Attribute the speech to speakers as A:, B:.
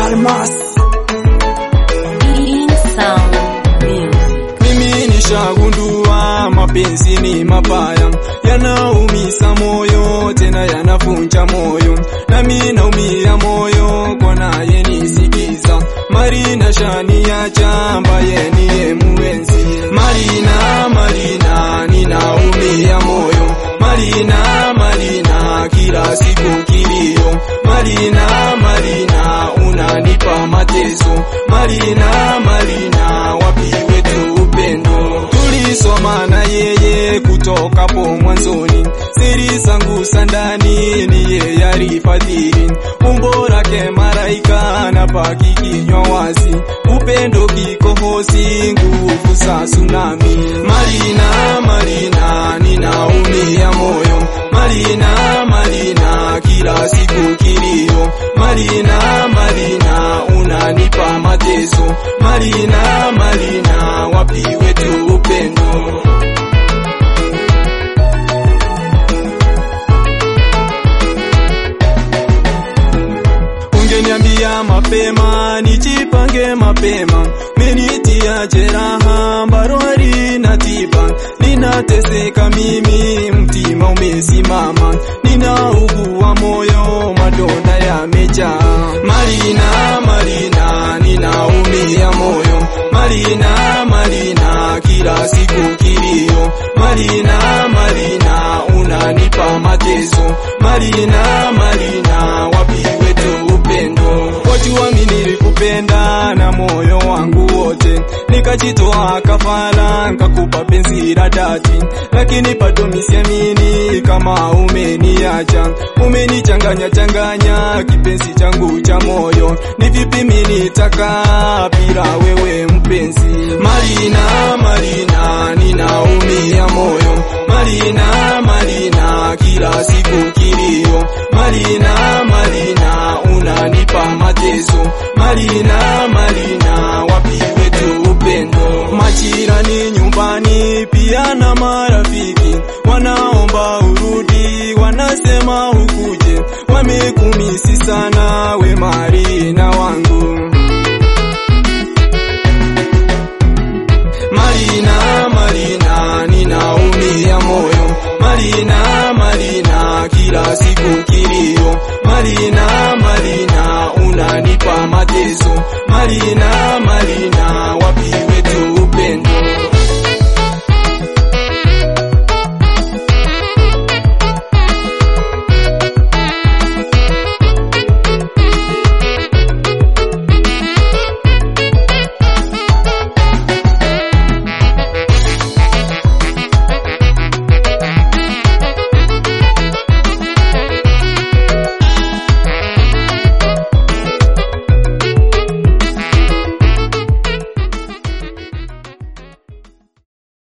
A: Almas
B: In Sound Music.
C: Mimi nishagundua mapenzi ni mabaya, yanaumisa moyo tena yanavunja moyo, nami naumia moyo kwa naye nisikiza. Marina shaniacha ambaye niye muenzi. Marina ninaumia moyo. Marina kila siku kilio. Marina unanipa mateso. Marina wapi wetu upendo? Tulisoma na yeye kutoka po mwanzoni, siri zangu sandani ni yeye alifadhili. Umbo lake malaika na baki kinywa wazi, upendo kikohozi, nguvu za tsunami. Marina ninaumia moyo. Marina kila siku kilio. Marina unanipa mateso. Marina wapi wetu upendo? Ungeniambia mapema nijipange mapema, menitia jeraha barwari na tiba. Ninateseka mimi, mtima umesimama, ninaugua moyo, madonda yamejaa. Marina ninaumia moyo. Marina kila siku kilio. Marina unanipa mateso. Marina wapi wetu upendo? Wajua mimi nilikupenda na moyo wangu wote, nikajitoa kafara nikakupa penzi la dhati, lakini bado misiamini kama umeniacha. Umenichanganya kipenzi changu cha moyo, ni vipi mimi nitakaa bila wewe mpenzi? Marina ninaumia moyo. Marina kila siku kilio. Marina unanipa mateso. Marina wapi wetu upendo? Majirani nyumbani pia na marafiki wanaomba urudi, wanasema hukuje, wamekumisi sana we Marina wangu. Marina ninaumia moyo. Marina kila siku kilio. Marina unanipa mateso. Marina